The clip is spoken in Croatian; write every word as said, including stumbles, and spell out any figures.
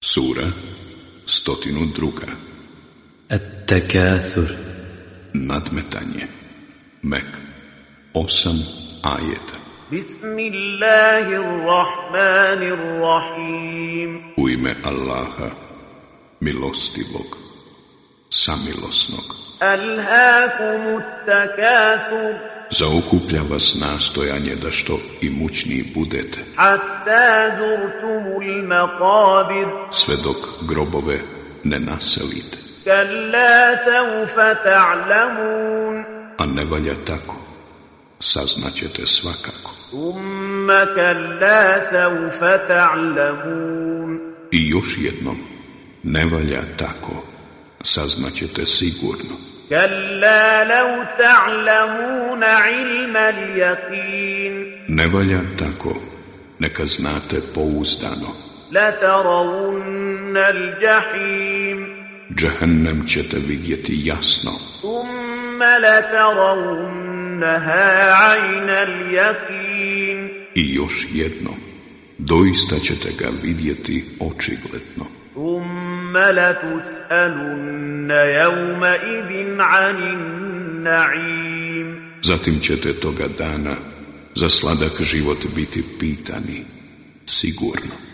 Sura stotinu druga. At-Takathur. Nadmetanje. Mek. Osam ajeta. Bismillahirrahmanirrahim. U ime Allaha, milostivog, samilosnog. Alhaakumut takathur. Zaokuplja vas nastojanje da što imućniji budete, Hatta zurtumul maqabir. sve dok grobove ne naselite. Kalla sawfa ta'lamun. A ne valja tako, saznaćete svakako. Thumma kalla sawfa ta'lamun. I još jednom, ne valja tako, saznaćete sigurno. Kalla law ta'lamuna ilmal yaqin. Ne valja tako, neka znate pouzdano. Latarawunna al-jahim. Džehennem ćete vidjeti jasno, Thumma latarawunnaha 'ayna al-yaqin. i još jednom, doista ćete ga vidjeti očigledno. Thumma latus'alunna yawma idhin 'anil na'im. Zatim ćete toga dana za sladak život biti pitani, sigurno.